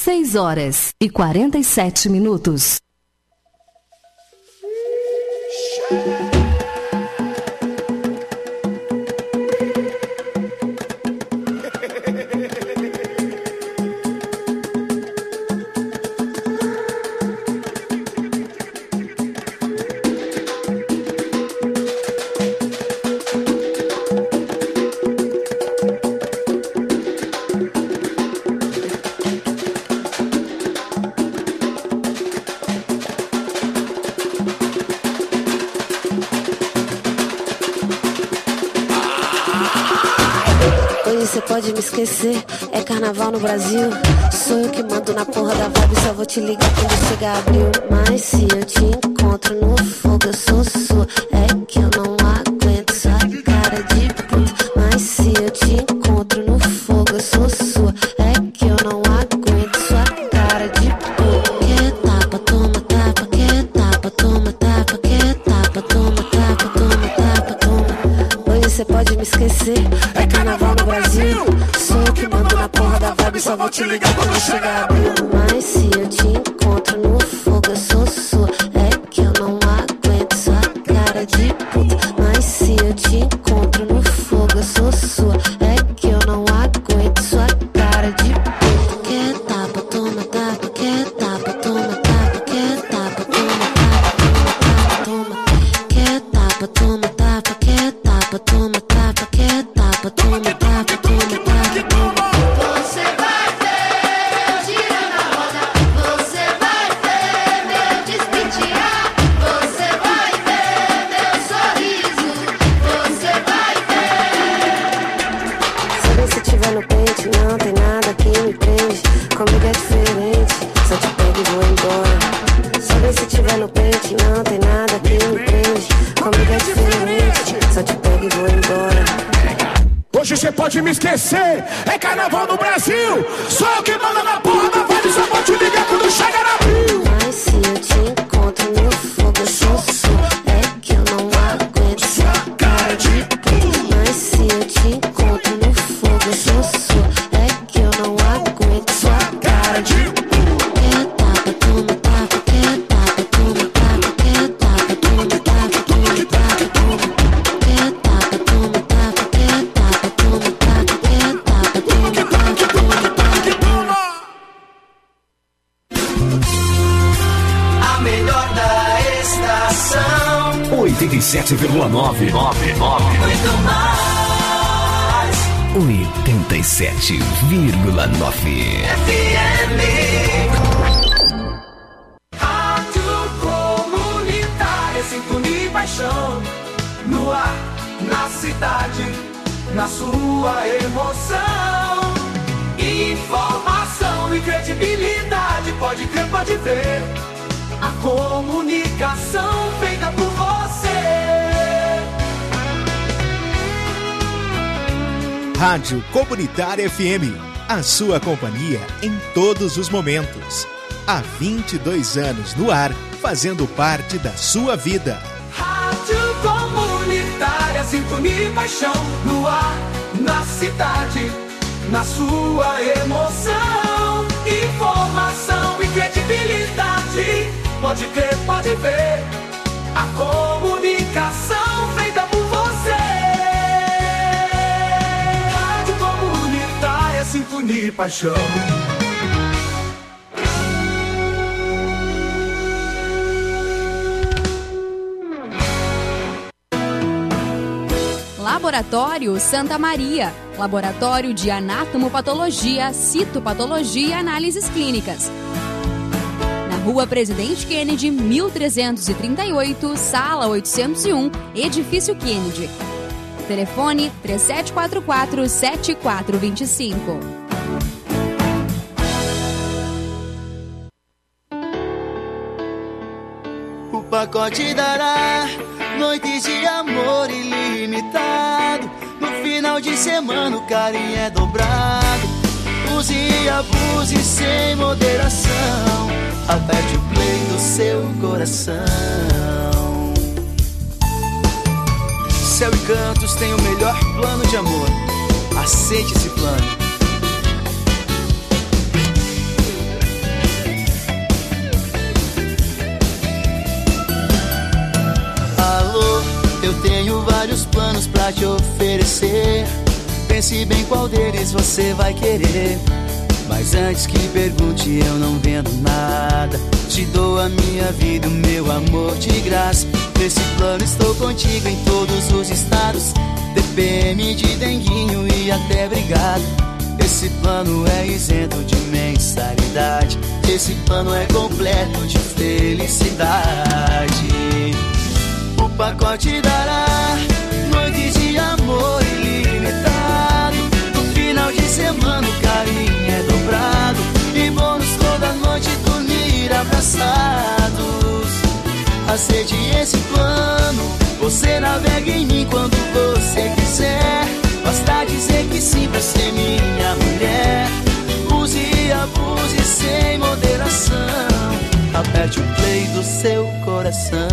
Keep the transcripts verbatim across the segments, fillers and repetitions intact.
seis horas e quarenta e sete minutos. Pode me esquecer, é carnaval no Brasil. Sou eu que mando na porra da vibe, só vou te ligar quando chegar abril. Mas se eu te encontro no fogo, eu sou sua. É que eu não aguento sua cara de puta. Mas se eu te encontro no fogo, eu sou sua. É que eu não aguento sua cara de puta. Quer tapa, toma tapa, quer tapa, toma tapa, quer tapa, toma tapa, toma tapa, toma. Hoje você pode me esquecer, é carnaval no Brasil. Sou eu que mando na porra da vibe, só vou te ligar quando chegar abril. Mas se eu te encontro no fogo, eu sou sua. É que eu não aguento sua cara de puta. Mas se eu te encontro no fogo, eu sou sua. É que eu não aguento sua cara de puta. Quer tapa, toma tapa, quer tapa, toma tapa, quer tapa, toma tapa, toma tapa, toma. Quer tapa, toma tapa, quer tapa, toma tapa, quer tapa, toma tapa, toma tapa. Você vai ver eu girando a roda, você vai ver meu despitear, você vai ver meu sorriso, você vai ver. Sabe se tiver no pente, não tem nada que me prende. Comigo é diferente, só te pego e vou embora. Sabe se tiver no pente, não tem nada que me prende. Comigo é diferente, só te pego e vou embora. Hoje você pode me esquecer, é carnaval no Brasil. Sou eu que manda na porra da vibe, só vou te ligar quando chegar abril. Mas se eu te encontro no fogo, eu sou sua. É que eu não aguento sua cara de puta. Mas se eu te encontro no fogo, eu sou sua. É que eu não aguento sua cara de puta. Quer tapa, toma tapa, quer tapa, toma tapa, quer tapa, toma tapa, toma tapa, toma. Quer tapa, toma tapa, quer tapa, toma tapa, quer tapa, toma tapa, toma tapa. A melhor da estação, oitenta e sete vírgula nove nove nove. muito mais. oitenta e sete vírgula nove. F M. Rádio Comunitária, sintonia e paixão. No ar, na cidade, na sua emoção. Informação e credibilidade, pode crer, pode ver. A comunicação feita por você. Rádio Comunitária F M, a sua companhia em todos os momentos. Há vinte e dois anos no ar, fazendo parte da sua vida. Rádio Comunitária, sintonia e paixão. No ar, na cidade, na sua emoção. Informação e credibilidade, pode crer, pode ver. A comunicação feita por você. Rádio Comunitária, sintonia e paixão. Laboratório Santa Maria, laboratório de anatomopatologia, citopatologia e análises clínicas. Na Rua Presidente Kennedy, mil trezentos e trinta e oito, sala oitocentos e um, Edifício Kennedy. Telefone três sete quatro quatro, sete quatro dois cinco. O pacote dará noites de amor ilimitado. No final de semana o carinho é dobrado. Use e abuse sem moderação. Aperte o play do seu coração. Céu e Cantos tem o melhor plano de amor. Aceite esse plano. vários planos pra te oferecer. Pense bem qual deles você vai querer. Mas antes que pergunte, eu não vendo nada. Te dou a minha vida, o meu amor de graça. Nesse plano estou contigo em todos os estados. D P M de denguinho e até brigado. Esse plano é isento de mensalidade. Esse plano é completo de felicidade. O pacote dará noites de amor ilimitado. No final de semana o carinho é dobrado. E bônus toda noite dormir abraçados. Aceite esse plano, você navega em mim quando você quiser. Basta dizer que sim pra ser minha mulher. Use e abuse sem moderação. Aperte o play do seu coração.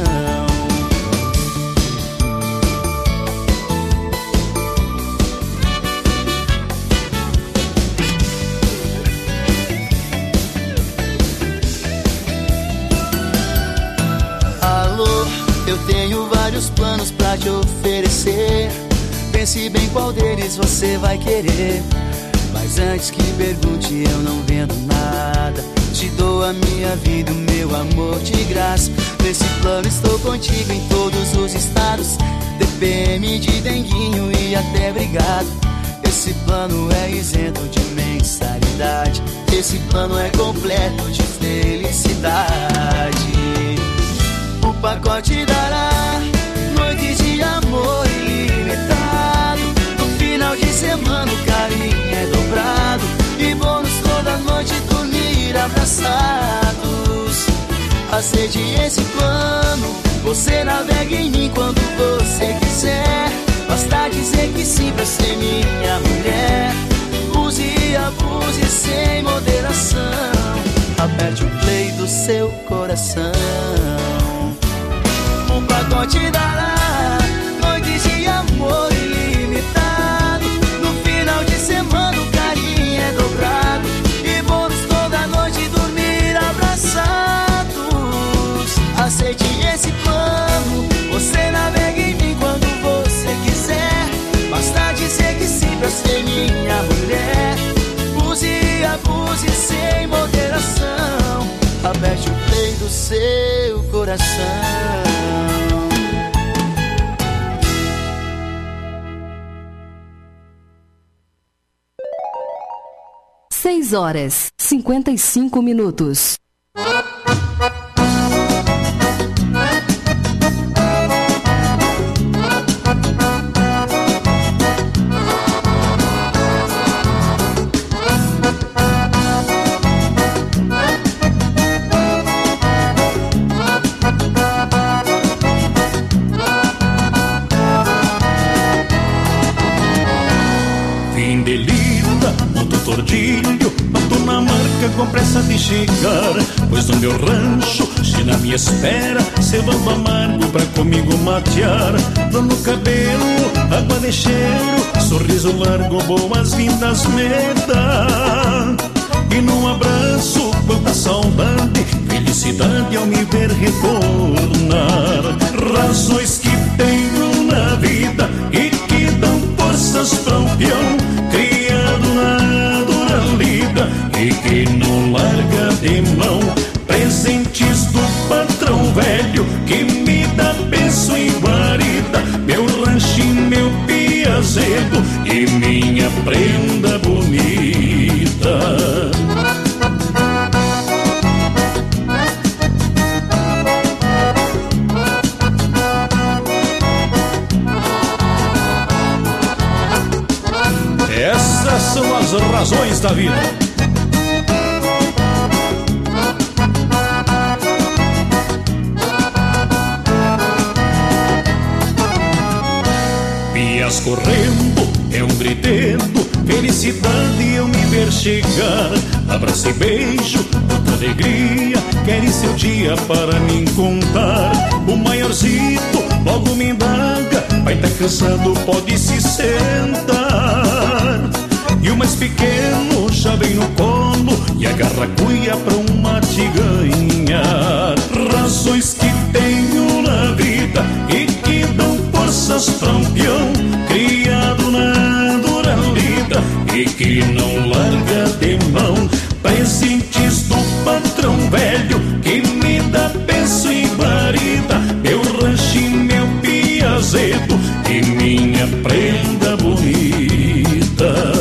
Alô, eu tenho vários planos pra te oferecer. Pense bem qual deles você vai querer. Mas antes que pergunte, eu não vendo nada. Te dou a minha vida, o meu amor de graça. Nesse plano estou contigo em todos os estados. D P M de denguinho e até brigado. Esse plano é isento de mensalidade. Esse plano é completo de felicidade. O pacote dará noites de amor ilimitado. No final de semana o carinho é dobrado. E bônus toda noite dormir abraçados. Aceite esse plano, você navega em mim quando você quiser. Basta dizer que sim pra ser minha mulher. Use e abuse sem moderação. Aperte o play do seu coração. O pacote dará noites de amor ilimitado. No final de semana o carinho é dobrado. E bônus toda noite dormir abraçados. Aceite esse plano, você navega em mim quando você quiser. Basta dizer que sim pra ser minha mulher. Use e abuse sem moderação. Aperte o play do seu coração. Seis horas, cinquenta e cinco minutos. Com pressa de chegar, pois no meu rancho, se na minha espera, cevando amargo pra comigo matear. Dor no cabelo, água de cheiro, sorriso largo, boas-vindas me dá. E num abraço, quanta saudade, felicidade ao me ver retornar. Razões que tenho na vida e que dão forças pra um peão criado na dura lida e que não larga de mão. Presentes do patrão velho que me dá benção e guarida, meu rancho e meu piazedo e minha prenda bonita. Essas são as razões da vida. Pias correndo, é um gritando, felicidade eu me ver chegar. Abraço e beijo, tanta alegria, querem seu dia para me contar. O maiorcito logo me indaga, vai tá cansado, pode se sentar. E o mais pequeno já vem no colo e agarra a cuia pra um mate ganhar. Razões que tenho na vida e que dão forças pra que não larga de mão. Presentes do patrão velho que me dá benção e guarida, meu rancho e meu piazedo e minha prenda bonita.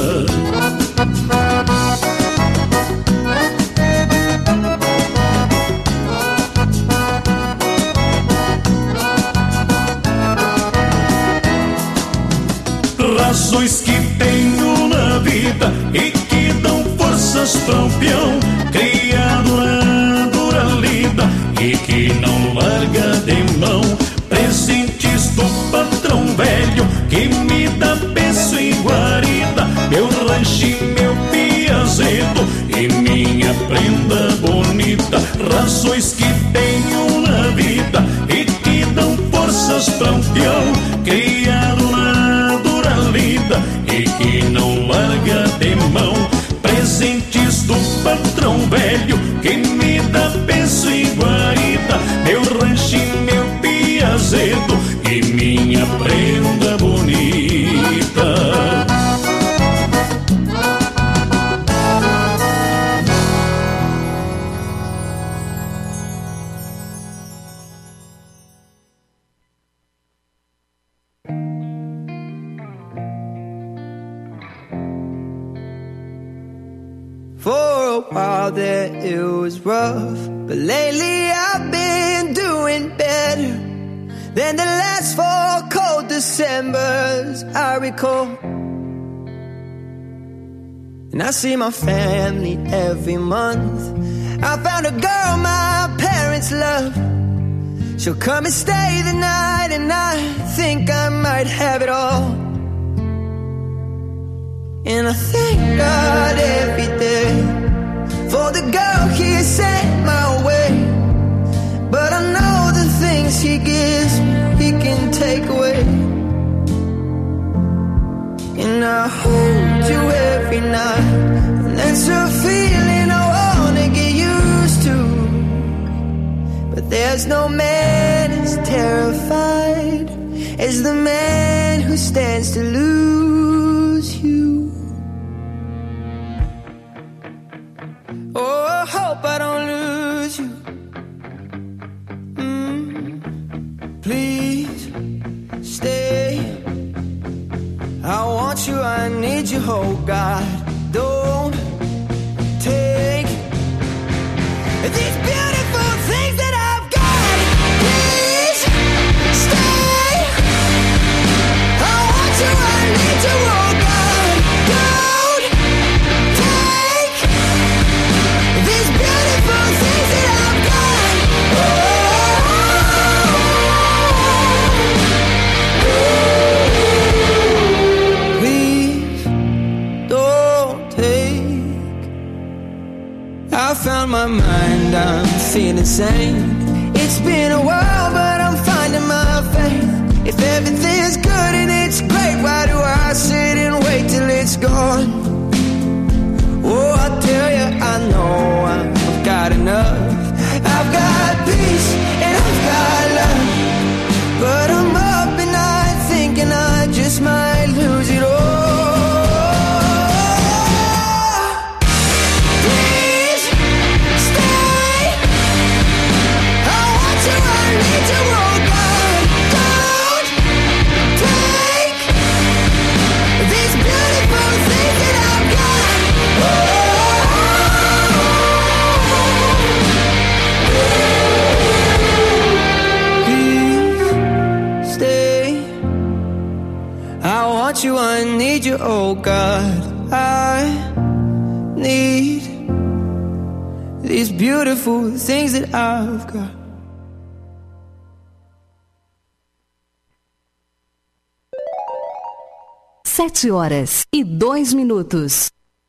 Razões que tenho na vida e que dão forças para um peão, criado na dura lida e que não larga de mão. Presentes do patrão velho que me dá benção e guarida, meu rancho e meu piazedo e minha prenda bonita. Razões que tenho na vida e que dão forças para um peão, criado na dura lida e que não larga de mão. Presentes do patrão velho que me dá benção e guarida, meu rancho e meu piazedo e minha prenda bonita. For a while there it was rough, but lately I've been doing better than the last four cold Decembers I recall. And I see my family every month. I found a girl my parents love. She'll come and stay the night, and I think I might have it all. And I thank God every day for the girl He sent my way. But I know the things He gives me, He can take away. And I hold you every night, and that's a feeling I wanna get used to. But there's no man as terrified as the man who stands to lose you. Oh, I hope I don't lose you. Mm. Please stay. I want you, I need you, oh God. Don't take these beautiful things that I've got. Please stay. I want you, I need you, oh God. Don't take these beautiful things that I've got. Oh. Please don't take. I found my mind, I'm feeling sane. It's been a while, but I'm finding my faith. If everything's good and it's great, why do I sit and wait till it's gone? Oh, I tell you, I know I've got enough. I've got peace and I've got love, but I'm up at night thinking I just might lose it all. Please stay. I want you, I need you, oh God. Don't take these beautiful things that I've got. Please stay. I want you, I need you, oh God. I need these beautiful things that I've got. Sete horas e dois minutos.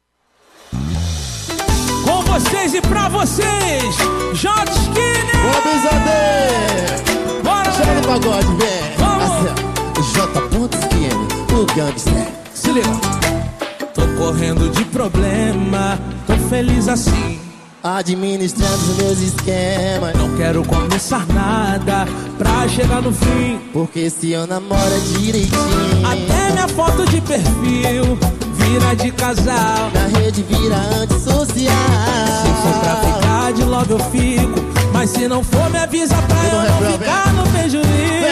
Com vocês e pra vocês, J. Skinner! Boa, Bezadê! Bora, chama no pagode, vem! Vamos! J. Skinner, o gangster. Se liga! Tô correndo de problema, tô feliz assim, administrando os meus esquemas. Não quero começar nada pra chegar no fim, porque se eu namoro é direitinho. Até minha foto de perfil vira de casal, na rede vira antissocial. se for pra ficar de logo eu fico, mas se não for me avisa pra eu não ficar no prejuízo.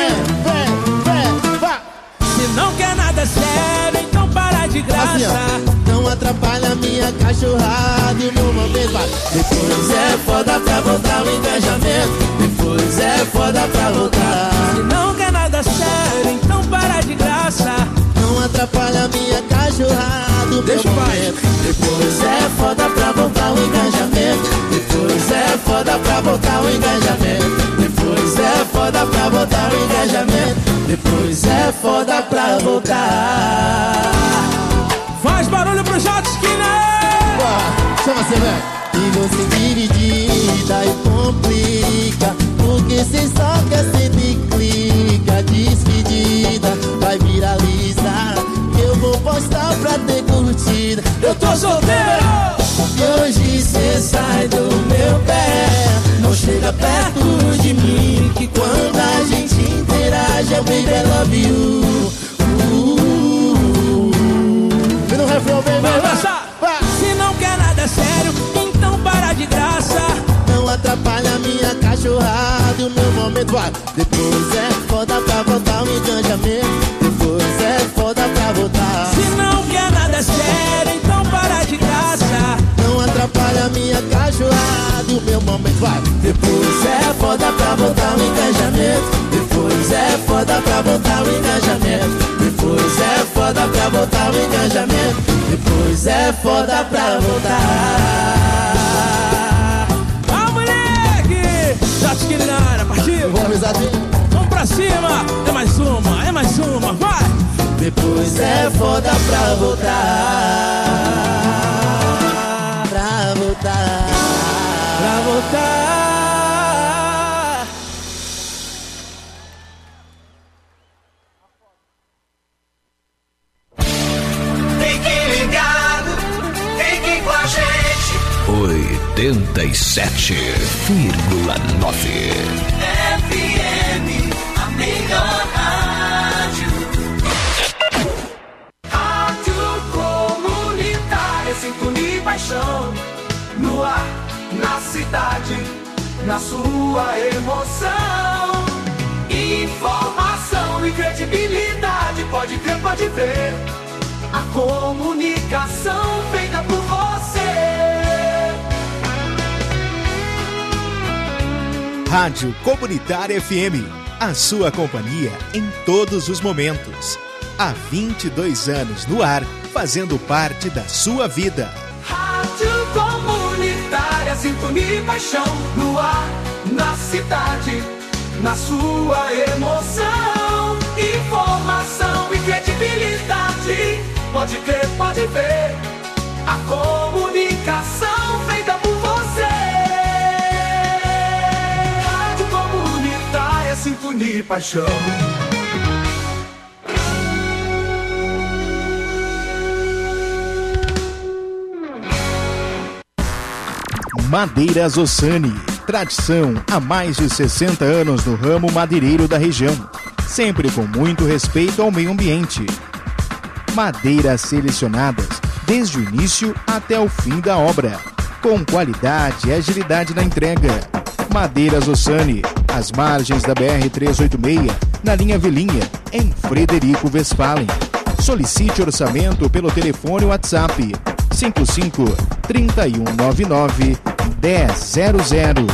Se não quer nada sério, então para de graça. Assim, não atrapalha minha cachorrada e o meu momento. Depois é foda pra voltar o engajamento. Depois é foda pra voltar. Se não quer nada sério, então para de graça. Não atrapalha minha cachorrada e o meu momento. Depois é foda pra voltar o engajamento. Depois é foda pra voltar o engajamento. Depois é foda pra voltar o engajamento. Depois é foda pra voltar. Faz barulho pro J Skinner! Chama você, velho. E você dividida e complica, porque cê só quer ser me clica. Despedida, vai viralizar, eu vou postar pra ter curtida. Eu tô solteiro! E hoje cê sai do meu pé, não chega perto de mim, que quando a gente interage eu baby I love you. Vem no refrão, vem, vai, vai, vai. Se não quer nada sério, então para de graça. Não atrapalha minha cachorrada e o meu momento. Vai. Depois é foda pra voltar o engajamento. Depois é foda pra voltar. Se não quer nada sério, então para de graça. Não atrapalha minha cachorrada e o meu momento. Vai. Depois é foda pra voltar o engajamento. Depois é foda pra voltar o engajamento. Depois é foda pra voltar o engajamento. Depois é foda pra voltar. Ah, moleque! Já te queria na área, partiu? Vamos pra cima! É mais uma, é mais uma, vai! Depois é foda pra voltar. Pra voltar. Pra voltar. oitenta e sete vírgula nove F M, a melhor rádio. Rádio comunitária, sintonia e paixão. No ar, na cidade, na sua emoção. Informação e credibilidade, pode crer, pode ver. A comunicação feita por você. Rádio Comunitária F M, a sua companhia em todos os momentos. Há vinte e dois anos no ar, fazendo parte da sua vida. Rádio Comunitária, sintonia e paixão. No ar, na cidade, na sua emoção. Informação e credibilidade, pode crer, pode ver. A comunicação feita por você. Rádio Comunitária, sintonia e paixão. Madeiras Ossani, tradição há mais de sessenta anos no ramo madeireiro da região, sempre com muito respeito ao meio ambiente. Madeiras selecionadas desde o início até o fim da obra, com qualidade e agilidade na entrega. Madeiras Ossani, às margens da B R trezentos e oitenta e seis, na linha Vilinha, em Frederico Westphalen. Solicite orçamento pelo telefone WhatsApp cinco cinco, três um nove nove, um zero zero zero.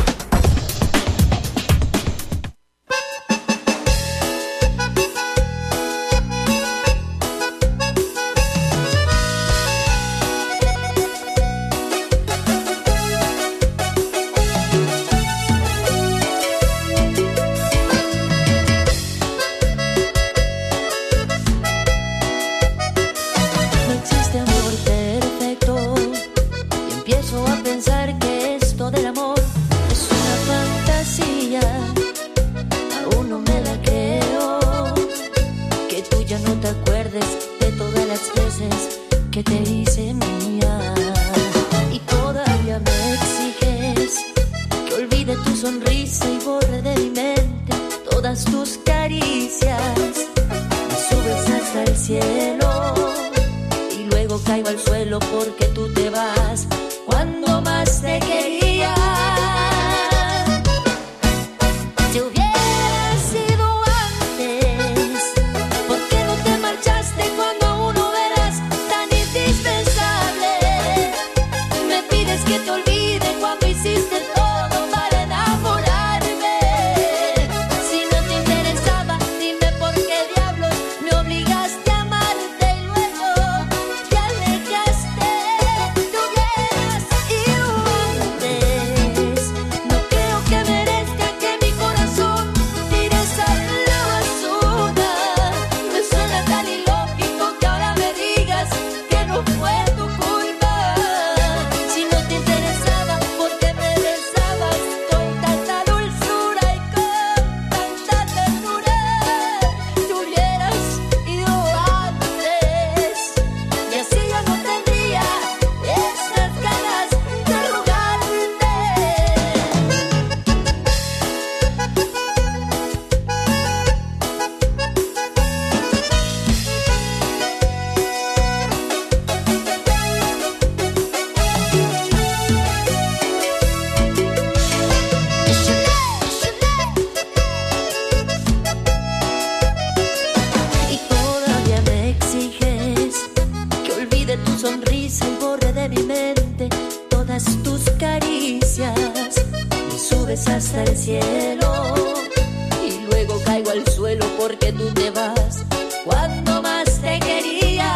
nubes hasta el cielo y luego caigo al suelo porque tú te vas cuando más te quería.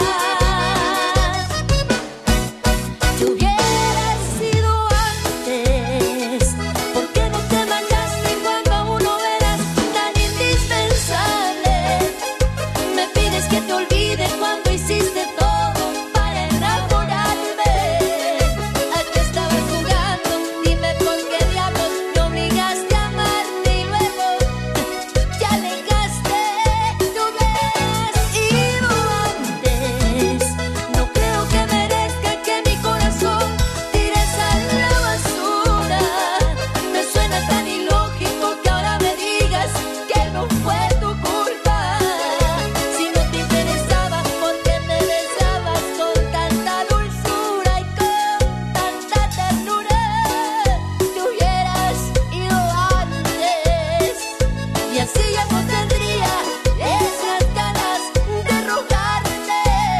Si hubieras sido antes, ¿por qué no te marchaste cuando aún no eras tan indispensable? Me pides que te olvide cuando hiciste todo para enamorarme. ¿A qué estabas jugando? Dime por qué diablos me obligaste a amarte y luego te alejaste. Te hubieras ido antes. No creo que merezca que mi corazón tires a la basura. Me suena tan ilógico que ahora me digas que no fue tu culpa. Si no te interesaba, ¿por qué me besabas con tanta dulzura y con tanta ternura? Te hubieras ido antes y así ya no tendría esas ganas de rogarte.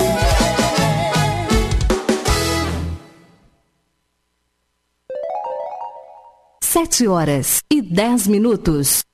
Sete horas e dez minutos.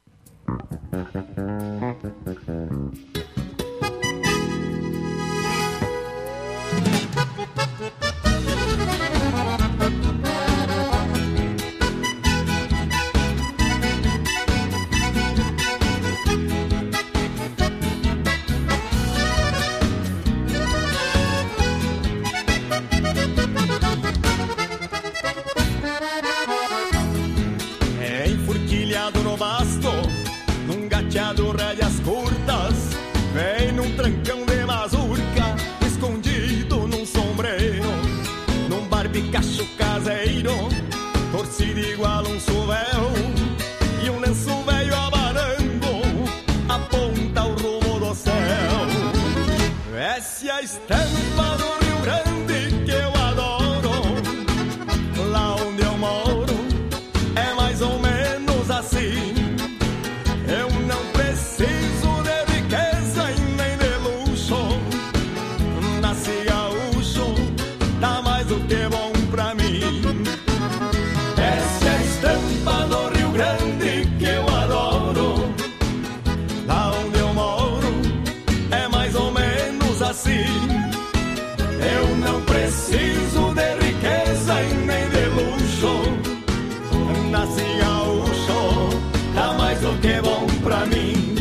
É enforquilhado no basto, num gateado rédeas curtas, vem num trancão de mazurca, escondido num sombreiro, num barbicacho caseiro, torcido igual um suvel, e um lenço velho abanando, aponta o rumo do céu. Essa é a estampa do Rio Grande que eu adoro, lá onde eu moro é mais ou menos assim. Eu não preciso de riqueza e nem de luxo, nasci gaúcho, tá mais do que bom pra mim. Essa é a estampa do Rio Grande que eu adoro, lá onde eu moro é mais ou menos assim. Eu não preciso de riqueza e nem de luxo, nasci gaúcho, tá mais do que bom pra mim.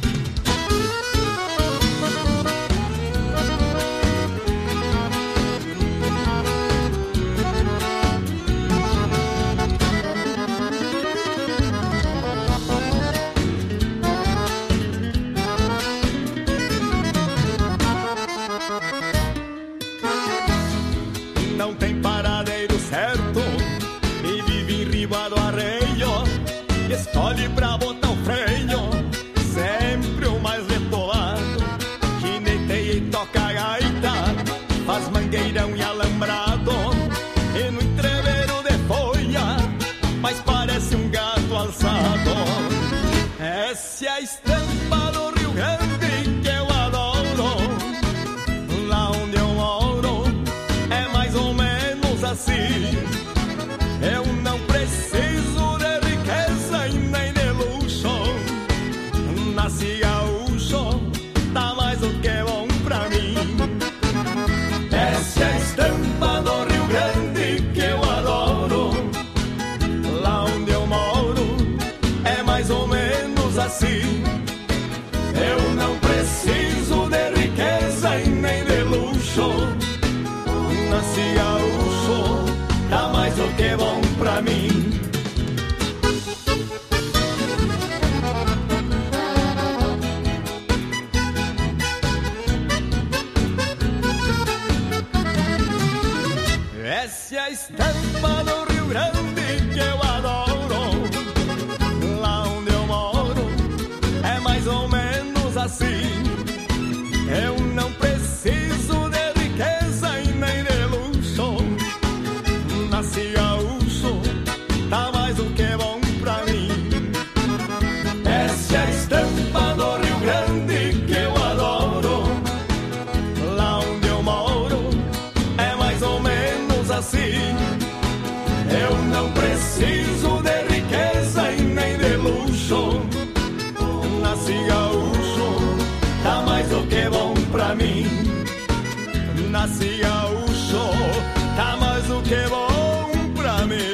Não tem paradeiro certo e vive em riba do arreio, escolhe pra botar o freio, sempre o mais retolado, gineteia e toca a gaita, faz mangueirão e alambrado, e no entreveiro de folha, mas parece um gato alçado. Essa é a estampa do Rio Grande que eu adoro, lá onde eu moro é mais ou menos assim. Eu não preciso de riqueza e nem de luxo, nasci gaúcho, tá mais do que bom pra mim. Essa é a estampa do Rio Grande que eu adoro, lá onde eu moro é mais ou menos assim. Eu não preciso de riqueza e nem de luxo, nasci gaúcho, tá mais do que bom pra mim. Essa é a estampa do Rio Grande que eu adoro, lá onde eu moro é mais ou menos assim. Eu não preciso de riqueza e nem de luxo, nasci gaúcho, tá mais do que bom pra mim. Essa é a estampa do Rio Grande que eu adoro, lá onde eu moro é mais ou menos assim. Eu não preciso de riqueza luxo. Nasci gaúcho, tá mais do que bom pra mim. Nasci gaúcho, tá mais do que bom pra mim.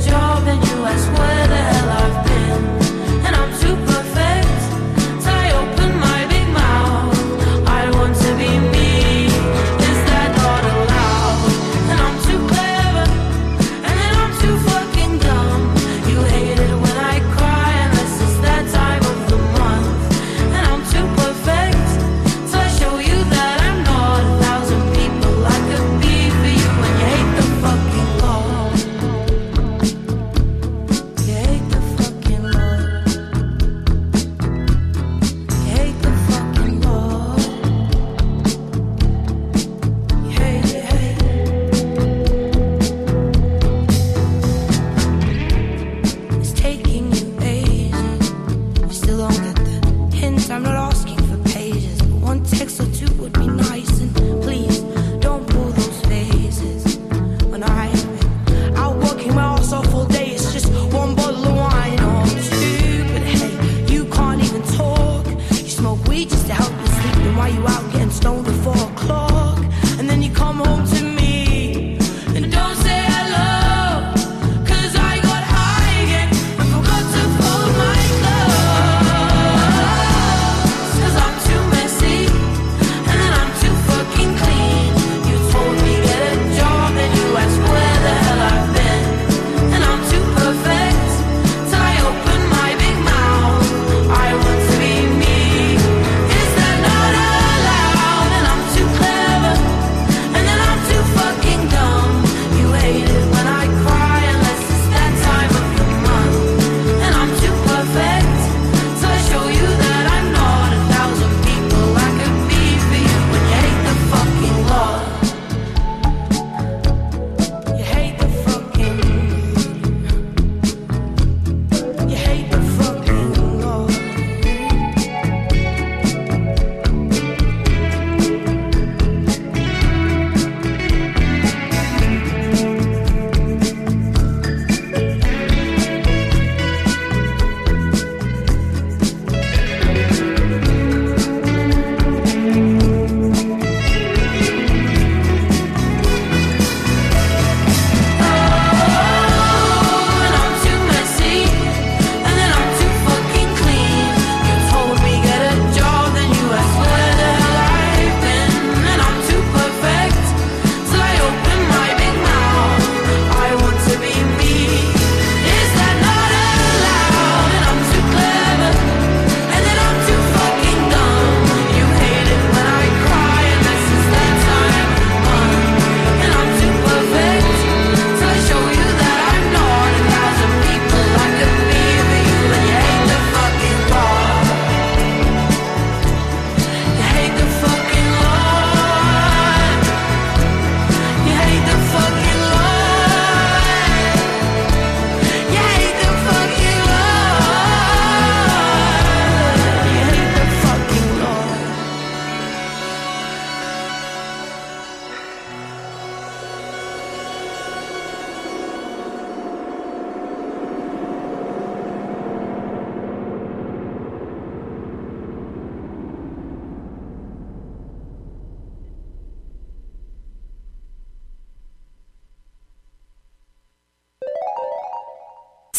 Where the hell I've been, and I'm too perfect. Tell your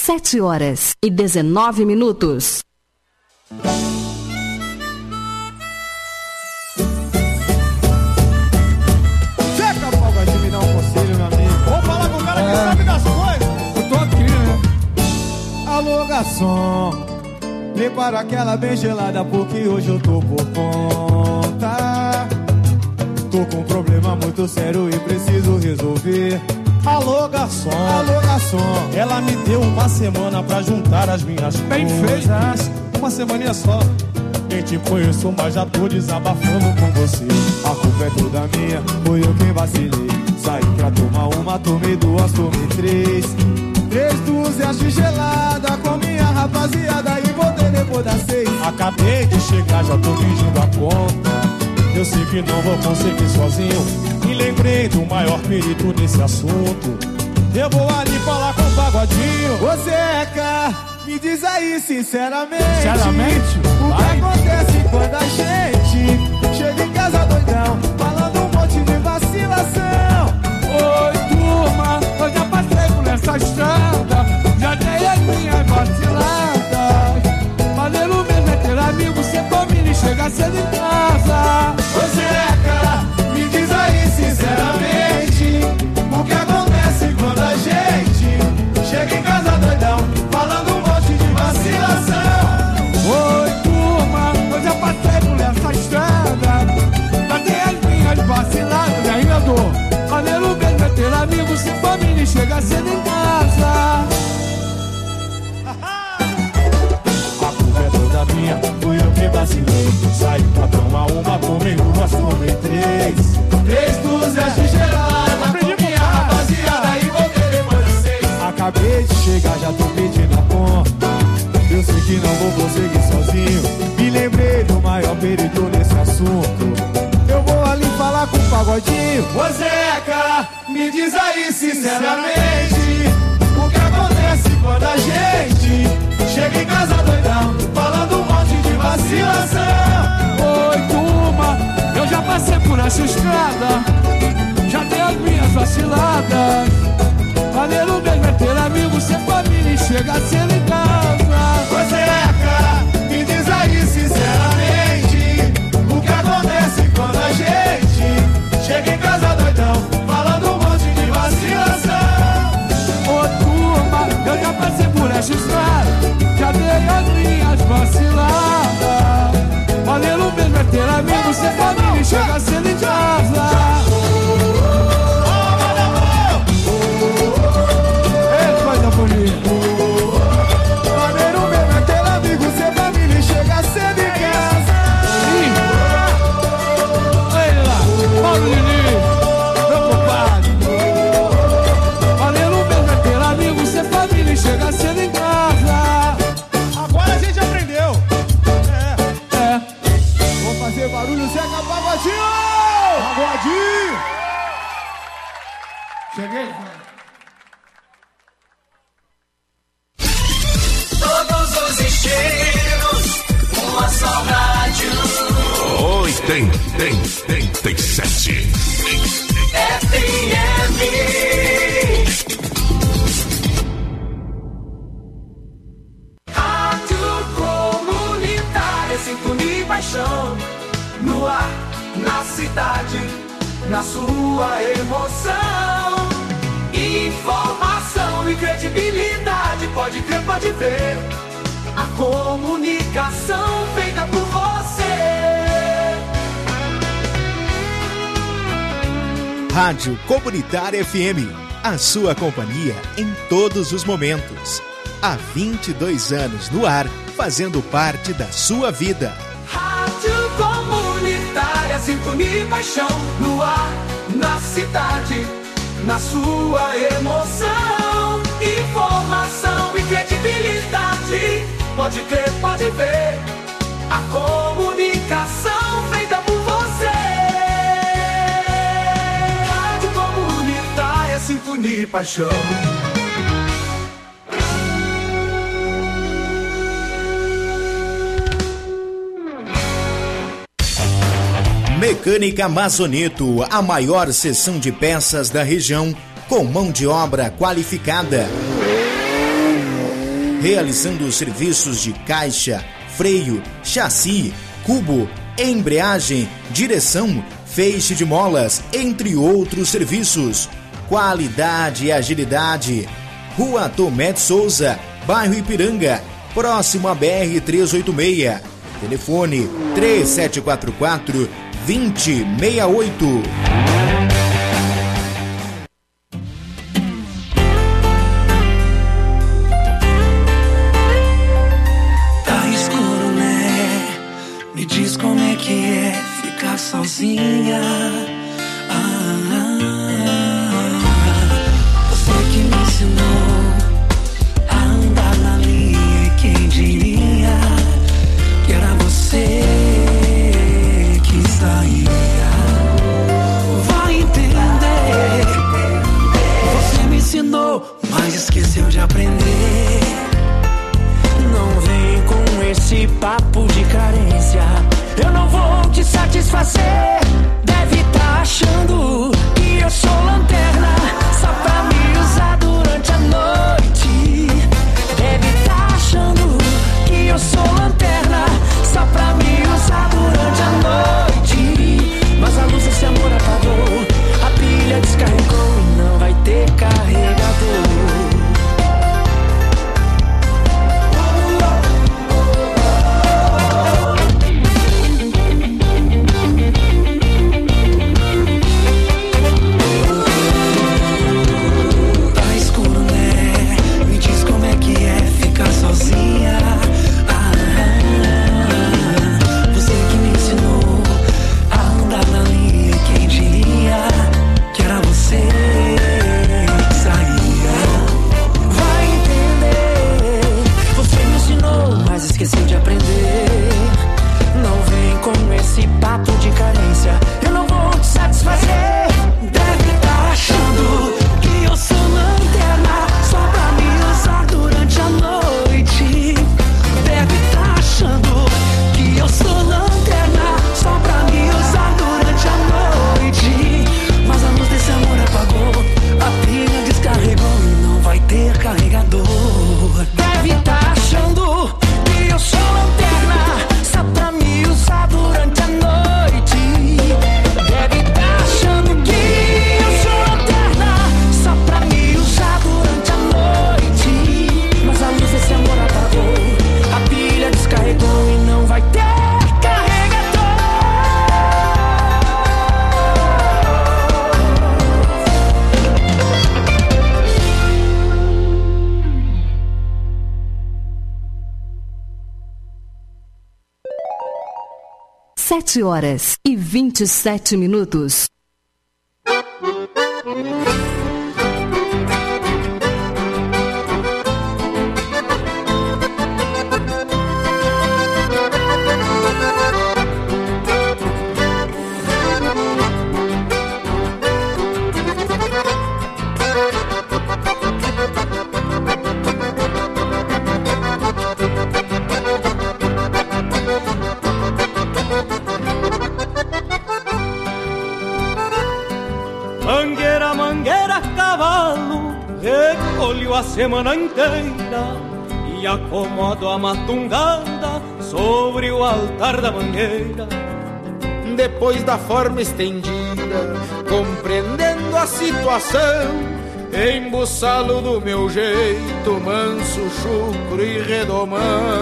sete horas e dezenove minutos. Checa, Paulo, de me dar um conselho, meu amigo. Vamos falar com o cara é. que sabe das coisas. Eu tô aqui, né? Alô, garçom, prepara aquela bem gelada porque hoje eu tô por conta. Tô com um problema muito sério e preciso resolver. Alô, garçom, alô, garçom, ela me deu uma semana pra juntar as minhas Bem coisas. feito. Uma semaninha só. Nem te conheço, mas já tô desabafando com você. A culpa é toda minha, foi eu quem vacilei. Saí pra tomar uma, tomei duas, tomei três. Três dúzias de gelada com minha rapaziada e voltei depois das seis. Acabei de chegar, já tô pedindo a conta. Eu sei que não vou conseguir sozinho e lembrei do maior perito desse assunto. Eu vou ali falar com o Pagodinho. Ô Zeca, me diz aí sinceramente, Sinceramente? o que Vai. acontece quando a gente chega em casa doidão, falando um monte de vacilação. Oi, turma, eu já passei por essa estrada, já dei as minhas vaciladas. Valendo mesmo é ter amigo, ser família e chegar cedo em casa. Ô Zeca, me diz aí sinceramente, o que acontece quando a gente chega em casa doidão, falando um monte de vacilação. Oi, turma, eu já passei por essa estrada, já dei as minhas vaciladas. E ainda dou, valendo mesmo é ter amigo, ser família e chegar cedo em casa. A culpa é toda minha, fui eu que vacilei. Saí pra tomar uma, tomei duas, tomei três. Três dúzias de gelada com minha rapaziada e voltei depois de seis. Acabei de chegar, já tô pedindo a conta. Eu sei que não vou conseguir sozinho. Me lembrei do maior perito nesse assunto. Eu vou ali falar com o Pagodinho. Ô Zeca, me diz aí sinceramente, o que acontece quando a gente chega em casa doidão, falando um monte de vacilação. Oi, turma, eu já passei por essa estrada, já dei as minhas vaciladas. Valendo mesmo é ter amigo, ser família e chegar cedo em casa. Ô Zeca, me diz aí sinceramente, o que acontece quando a gente chega em casa doidão, falando um monte de vacilação. Ô, turma, eu já passei por essa estrada, já dei as minhas vaciladas. Valendo mesmo é ter amigo, ser família e chegar cedo em casa. Ei, coisa bonita. Maneiro mesmo é ter amigo, ser família e chegar cedo em casa. Sim. Olha lá, Paulo Diniz, meu compadre. Valendo mesmo é ter amigo, ser família e chegar cedo em casa. Agora a gente aprendeu. É, É. vamos fazer barulho, Zeca Pagodinho! Pagodinho! Cheguei. Todos os estilos, uma só rádio. oitenta e sete. F M. Rádio Comunitária, sintonia e paixão. No ar, na cidade, na sua emoção. Informação e credibilidade, pode crer, pode ver. A comunicação feita por você. Rádio Comunitária F M, a sua companhia em todos os momentos. Há vinte e dois anos no ar, fazendo parte da sua vida. Rádio Comunitária, sintonia e paixão. No ar, na cidade, na sua emoção. Informação e credibilidade, pode crer, pode ver. A comunicação feita por você. Rádio Comunitária, sintonia e paixão. Mecânica Mazoneto, a maior seção de peças da região, com mão de obra qualificada. realizando serviços de caixa, freio, chassi, cubo, embreagem, direção, feixe de molas, entre outros serviços. Qualidade e agilidade. Rua Tomé de Souza, bairro Ipiranga, próximo a B R trezentos e oitenta e seis. Telefone três sete quatro quatro, dois zero seis oito. Tá escuro, né? Me diz como é que é ficar sozinha. Ah, você que me ensinou a andar na linha, e quem diria que era você que saía. Vai entender, você me ensinou, mas esqueceu de aprender. Não vem com esse papo de carência, eu não vou te satisfazer. Deve tá achando que eu sou lanterna, só pra me usar durante a noite. Deve tá achando que eu sou lanterna, só pra me usar durante a noite. Mas a luz desse amor apagou, a pilha descarregou e não vai ter carregador. Sozinha, ah, você que me ensinou a andar na linha, quem diria que era você que saía. Vai entender, você me ensinou, mas esqueceu de aprender. Não vem com esse papo de carência, eu não vou te satisfazer. Deve tá achando que eu sou lanterna, só pra me usar durante a noite. Deve tá achando que eu sou lanterna, só pra me usar durante a noite. Mas a luz desse amor apagou, a pilha descarregou e não vai ter carregador. Deve tá achando que eu sou lanterna, só pra me usar durante a noite. Deve tá achando que eu sou lanterna, só pra me usar durante a noite. Mas a luz desse amor apagou, a pilha descarregou e não vai ter carregador. Sete horas e vinte e sete minutos. Mangueira, mangueira, cavalo, recolho a semana inteira e acomodo a matungada sobre o altar da mangueira. Depois da forma estendida, compreendendo a situação, embuçalo do meu jeito, manso, chucro e redomão.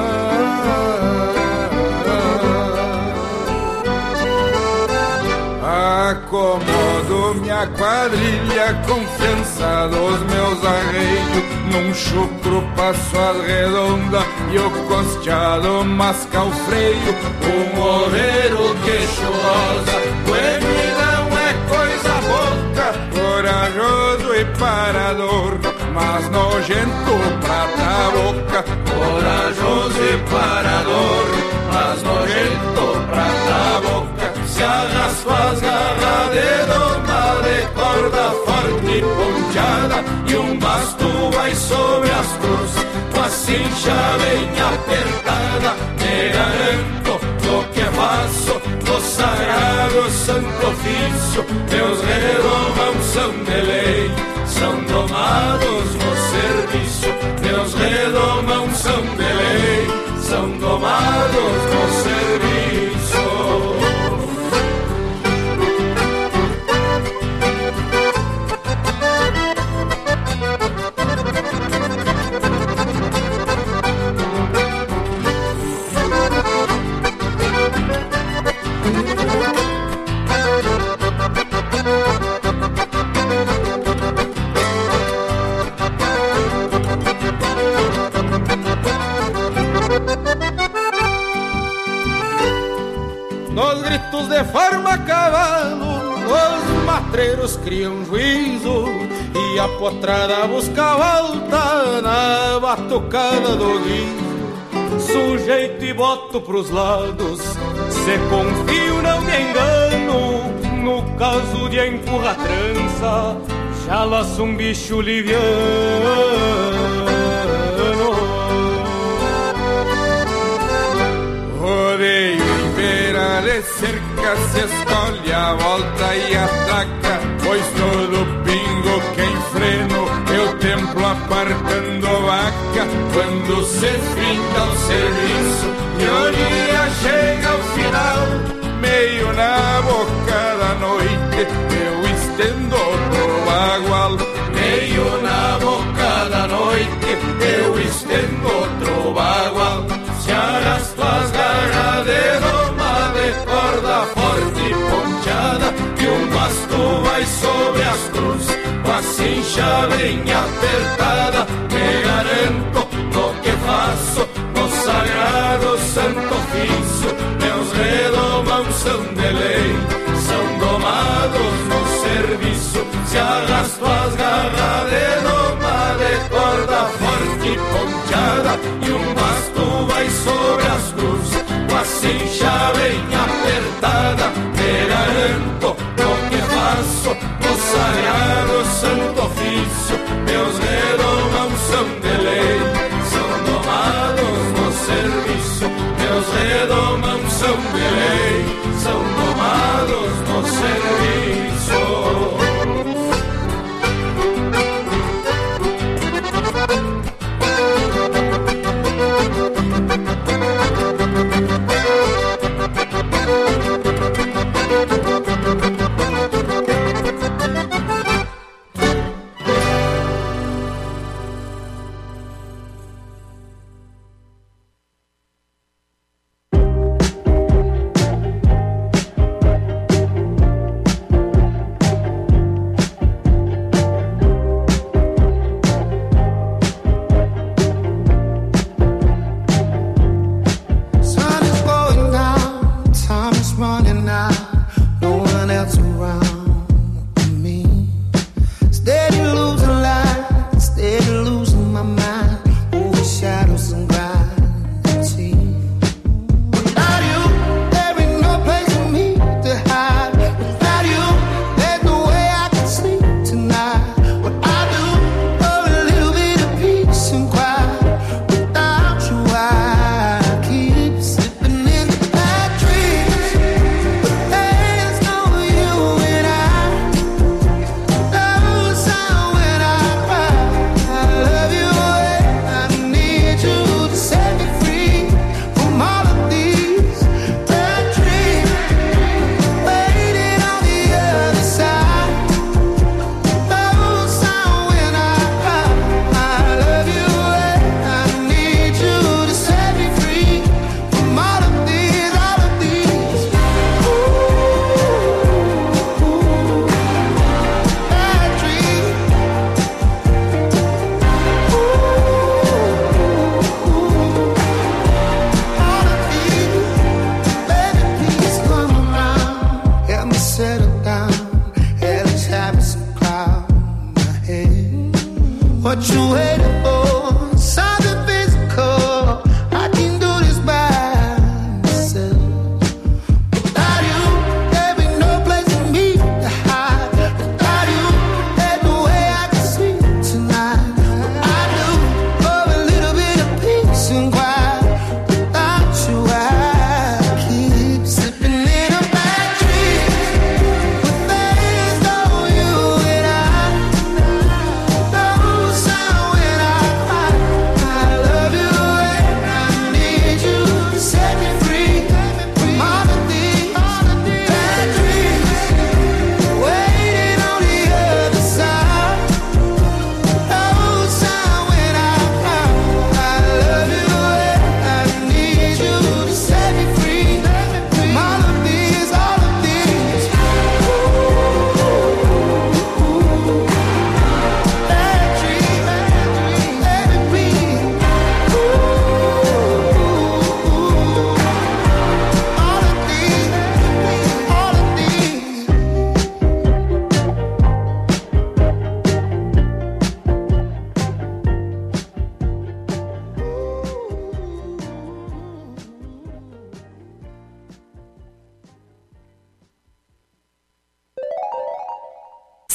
Acomodo minha quadrilha, confiança dos meus arreios, num chucro passo as redondas e o costeado masca o freio. O moreiro queixosa, não é coisa boca, corajoso e parador, mas nojento prata boca. Corajoso e parador, mas nojento prata boca. Se arraspa as garras de doma de corda forte e ponteada, e um basto vai sobre as cruzes com a cincha bem apertada. Me garanto do que faço do sagrado santo ofício, meus redomãos são de lei, são domados no serviço. Meus redomãos Nos gritos de farma a cavalo, os matreiros criam juízo e a potrada busca volta na batucada do guiso. Sujeito e boto pros lados, se confio não me engano. No caso de empurrar trança, já laço um bicho liviano. Rodeio em beira de cerca, se escolhe a volta e atraca, pois todo pingo que enfreno eu templo apartando vaca. Quando se finda o serviço e o dia chega ao final, meio na boca da noite eu estendo pro bagual. Meio na boca da noite eu estendo outro bagual. Se arrasto as garras de doma de corda forte e ponteada, e um basto vai sobre as cruzes com a cincha bem apertada. Me garanto no que faço, no sagrado santo ofício. Meus redomãos são de lei, são domados no serviço. Se arrasto as garras de doma de corda forte e ponteada, e um basto vai sobre as cruzes com a cincha bem apertada. Me garanto no que faço, no sagrado santo ofício. Meus redomãos são de lei, são domados no serviço. Meus redomãos são de lei, são domados no serviço.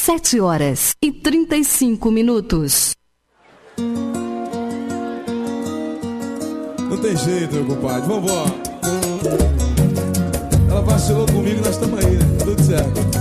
sete horas e trinta e cinco minutos. Não tem jeito, meu compadre, vambora. Ela vacilou comigo, nós estamos aí, né? Tudo certo.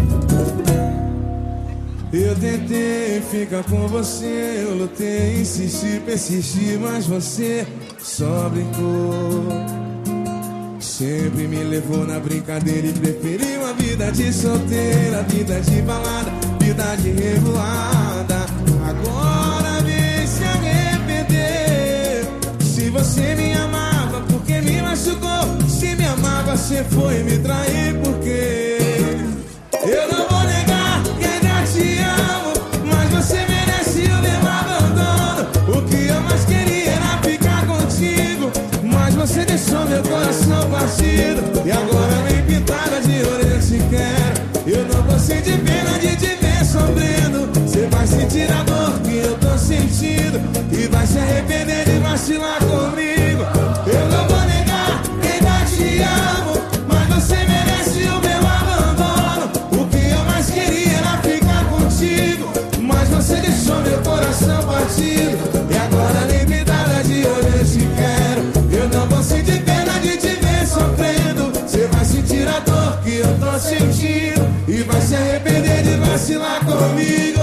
Eu tentei ficar com você, eu lutei, insisti, persisti, mas você só brincou. Sempre me levou na brincadeira e preferiu a vida de solteira, vida de balada, vida de revoada. Agora vem se arrepender. Se você me amava, porque me machucou? Se me amava, você foi me trair, porque eu não vou negar que ainda te amo, mas você merece o meu abandono. O que eu mais queria era ficar contigo, mas você deixou meu coração partido. E agora nem pintada de orelha se quero. Eu não vou sentir pena de te ver sofrendo. Você vai sentir a dor que eu tô sentindo e vai se arrepender de vacilar comigo. Eu não vou negar que ainda te amo, mas você merece o meu abandono. O que eu mais queria era ficar contigo, mas você deixou meu coração partido. E agora nem pintada de orelha se quero. Eu não vou sentir pena de te ver sofrendo. Você vai sentir a dor que eu tô sentindo e vai se arrepender de vacilar comigo.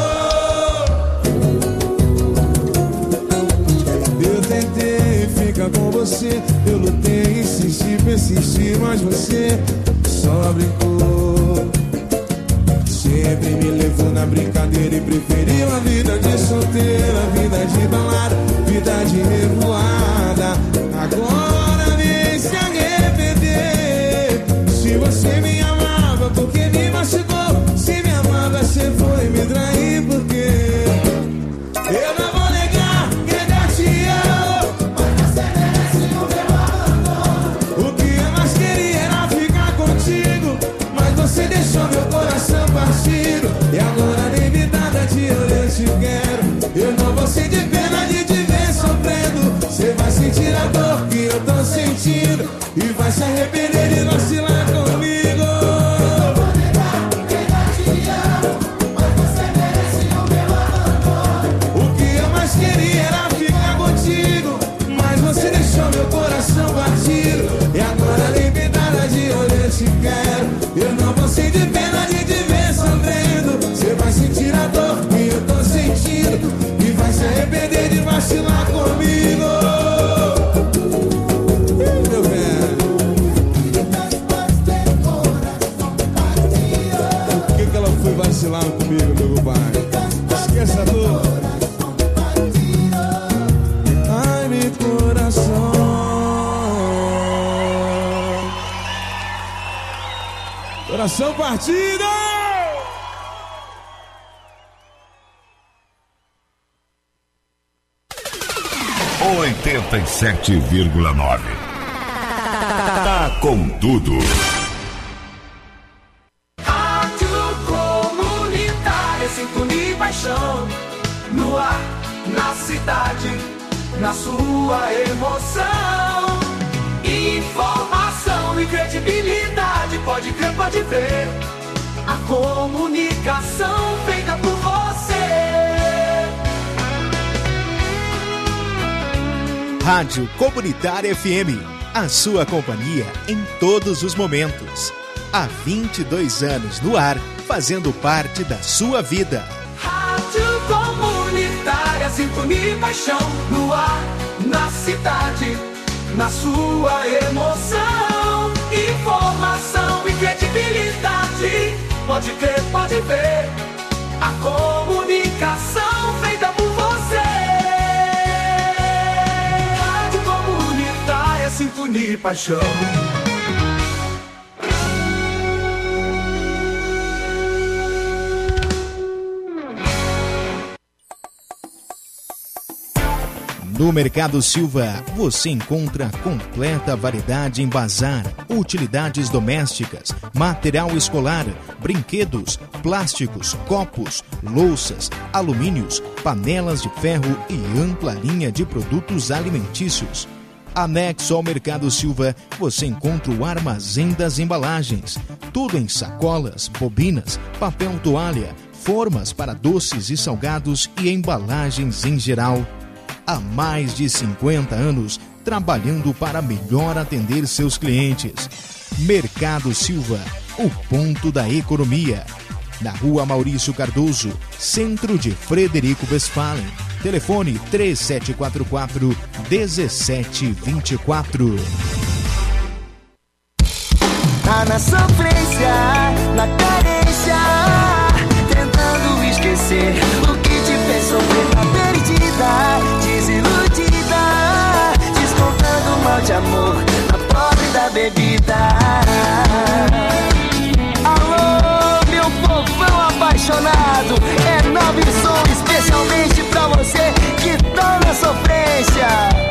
Eu tentei ficar com você, eu lutei, insisti, persisti, mas você só brincou. Sempre me levou na brincadeira e preferiu a vida de solteira, vida de balada, vida de revoada. Agora vem se arrepender. Se você me amava, porque me machucou? Se me amava, você foi me trair, porque eu não vou negar que ainda te amo, mas você merece o meu abandono. O que eu mais queria era ficar contigo, mas você deixou meu coração partido. E agora nem me nada de eu te quero. Eu não vou sentir pena de te ver sofrendo. Você vai sentir a dor que eu tô sentindo e vai se arrepender de vacilar comigo. Eu vou negar que ainda te amo, mas você merece o meu abandono. O que eu mais queria era ficar contigo, mas você deixou meu coração partido. E agora nem me nada de eu te quero. Eu não vou sentir pena de te ver sofrendo. Você vai sentir a dor que eu tô sentindo e vai se arrepender de vacilar comigo. Ei, meu velho, por que que ela foi vacilar comigo, meu pai? Esqueça a dor. Ai, meu coração. Coração partido! oitenta e sete vírgula nove. Tá com tudo. Rádio Comunitária, sintonia e paixão. No ar, na cidade, na sua emoção. Informação e credibilidade, pode crer, pode ver. A comunicação feita por você. Rádio Comunitária F M, a sua companhia em todos os momentos. Há vinte e dois anos no ar, fazendo parte da sua vida. Rádio Comunitária, sintonia e paixão. No ar, na cidade, na sua emoção. Informação e credibilidade, pode crer, pode ver. A comunicação feita por você. Rádio Comunitária, sintonia e paixão. No Mercado Silva, você encontra completa variedade em bazar, utilidades domésticas, material escolar, brinquedos, plásticos, copos, louças, alumínios, panelas de ferro e ampla linha de produtos alimentícios. Anexo ao Mercado Silva, você encontra o armazém das embalagens. Tudo em sacolas, bobinas, papel toalha, formas para doces e salgados e embalagens em geral. Há mais de cinquenta anos, trabalhando para melhor atender seus clientes. Mercado Silva, o ponto da economia. Na Rua Maurício Cardoso, centro de Frederico Westphalen. Telefone três sete quatro quatro, um sete dois quatro. Tá na sofrência, na carência, tentando esquecer o que te fez sofrer. Tá perdida, desiludida, descontando o mal de amor na pobre da bebida. Alô, meu povão apaixonado, é Nove Som especialmente pra você que tá na sofrência.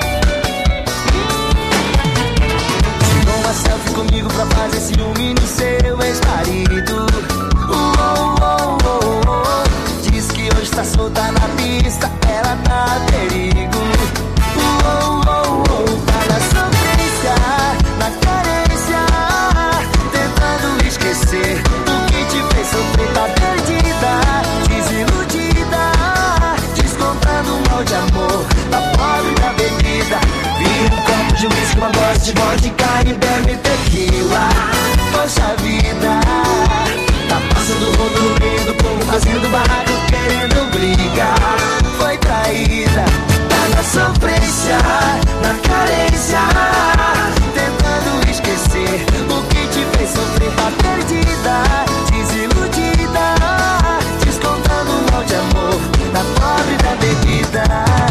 Tirou uma selfie comigo pra fazer ciúme no seu ex-marido. Oh, oh, oh, oh. Diz que hoje tá solta na pista, ela tá a perigo. Oh, oh, oh. Tá na sofrência, na carência, tentando esquecer o que te fez sofrer. Tá perdida, desiludida, descontando o mal de amor na pobre da bebida. Vira um copo de uísque, uma dose de vodka e bebe tequila. Poxa vida, tá passando o rodo no meio do povo, fazendo barraco, querendo brigar. Foi traída, tá na sofrência, na carência, tentando esquecer o que te fez sofrer. Tá perdida, desiludida, descontando o mal de amor na pobre da bebida.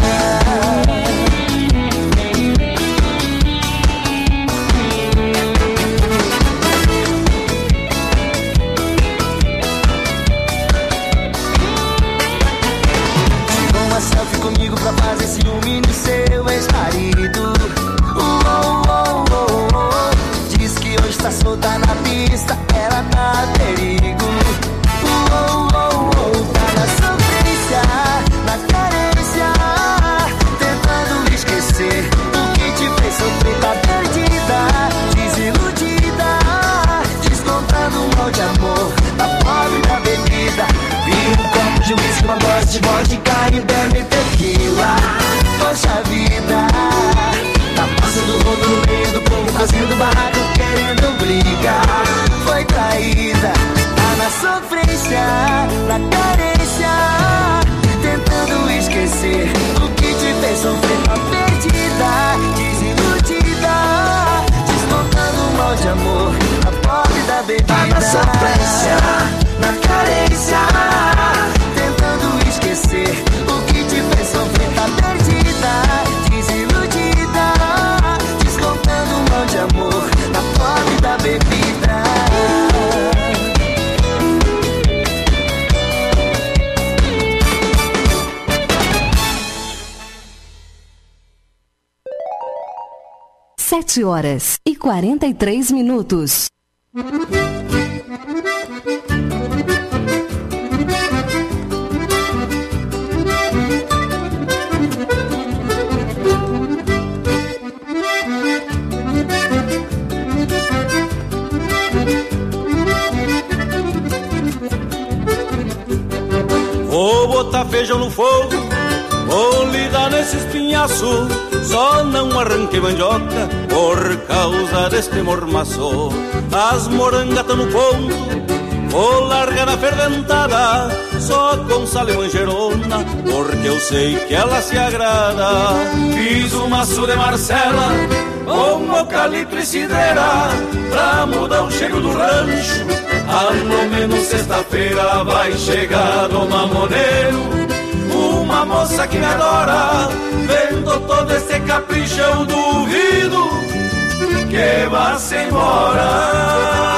Comigo pra fazer ciúme no seu ex-marido. Oh, oh, oh, oh. Diz que hoje tá solta na pista, ela tá a perigo. Oh, oh, oh. Tá na sofrência, na carência, tentando esquecer o que te fez sofrer. Tá perdida, desiludida, descontando o mal de amor na pobre da bebida. Vira um copo de uísque, uma dose de vodka e bebe tequila. Poxa vida, tá passando o rodo no meio do povo, fazendo barraco, querendo brigar. Foi traída, tá na sofrência, na carência, tentando esquecer o que te fez sofrer. Tá perdida, desiludida, descontando o mal de amor na pobre da bebida. Tá na sofrência, na carência, tentando esquecer o que te fez sofrer. Tá perdida, desiludida, descontando o mal de amor na pobre da bebida. Sete horas e quarenta e três minutos. Vou botar feijão no fogo, vou lidar nesse espinhaço. Só não arranquei mandioca por causa deste mormaço. As morangas tão no ponto, vou largar na ferventada, só com sal e manjerona, porque eu sei que ela se agrada. Fiz um maço de Marcela com eucalipto e cidreira, pra mudar o cheiro do rancho. Ao menos sexta-feira vai chegar do mamoneiro, uma moça que me adora. Vendo todo esse capricho eu duvido que vá-se embora.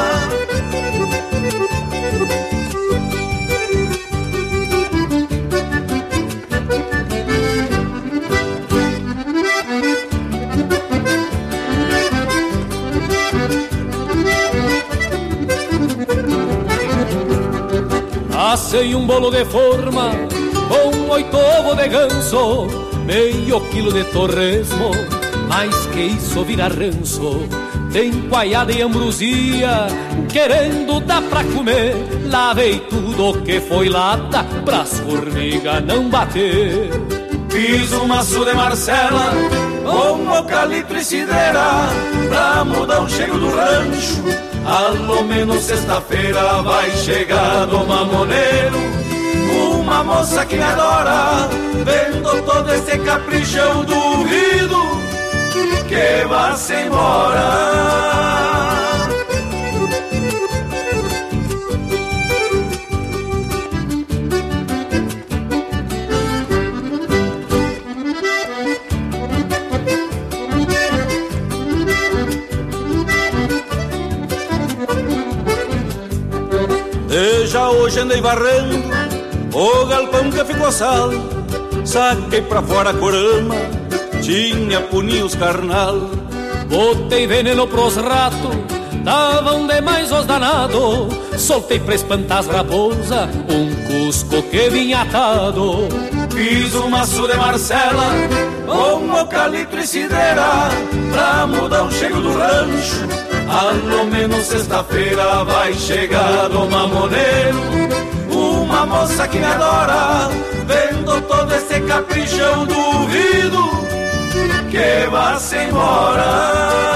Assei um bolo de forma com oito ovos de ganso, meio quilo de torresmo, mais que isso vira ranço. tem coaiada e ambrosia, querendo dar pra comer. Lavei tudo que foi lata, pras formigas não bater. Fiz um maço de Marcela, com eucalipto e cidreira, pra mudar o cheiro do rancho. Ao menos sexta-feira vai chegar do mamoneiro, uma moça que me adora. Vendo todo esse capricho eu duvido que vá-se embora. E já hoje andei varrendo o galpão que ficou sal. Saquei pra fora a corama, tinha puninhos carnal. Botei veneno pros ratos, davam demais os danados. Soltei pra espantar as raposas, um cusco que vinha atado. Fiz um maço de Marcela, com eucalipto e cidreira, pra mudar o cheiro do rancho. Ao menos sexta-feira vai chegar do mamoneiro, uma moça que me adora. Vendo todo esse capricho eu duvido que vá-se embora.